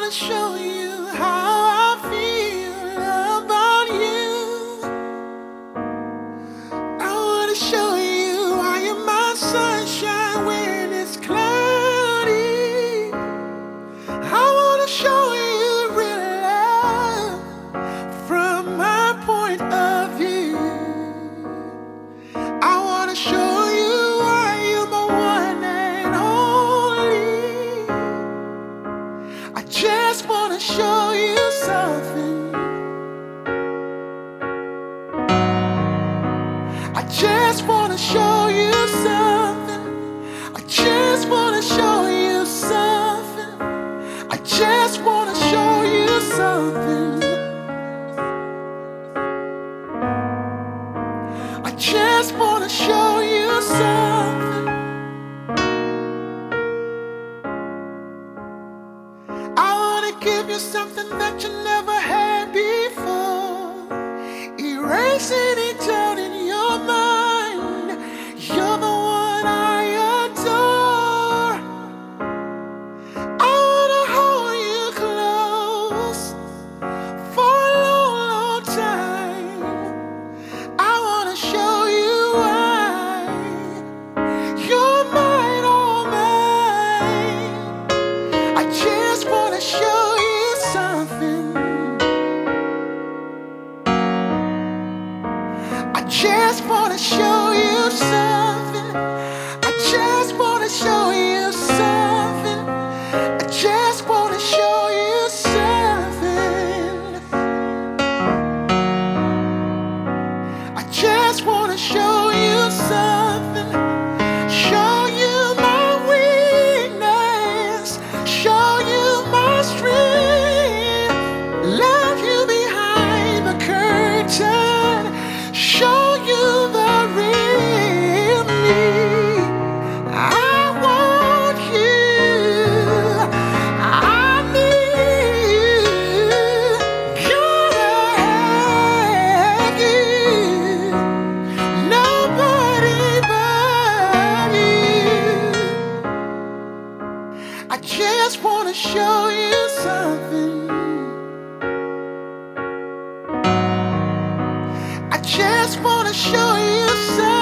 wanna show you how I feel about you. I wanna show you why you're my sunshine when it's cloudy. I wanna show you real love from my point of view. I wanna show you why you're my one and only. I just wanna show you something. I just wanna show you something. I just wanna show you something. I just wanna show you something. I just wanna show you something. I wanna give you something that you never had before. Erase any doubt in your mind. You're the one I adore. I wanna hold you close for a long, long time. I wanna show you why you're mine, all mine. I just wanna show you something. I just wanna show you something. I just wanna show you something. I just wanna show you something. I just wanna show you something. Show you my weakness. Show you my strength. Love you behind the curtain. Show you the real me. I want you. I need you. Gotta have you. Nobody but you. I just wanna show you something. I just wanna show you something.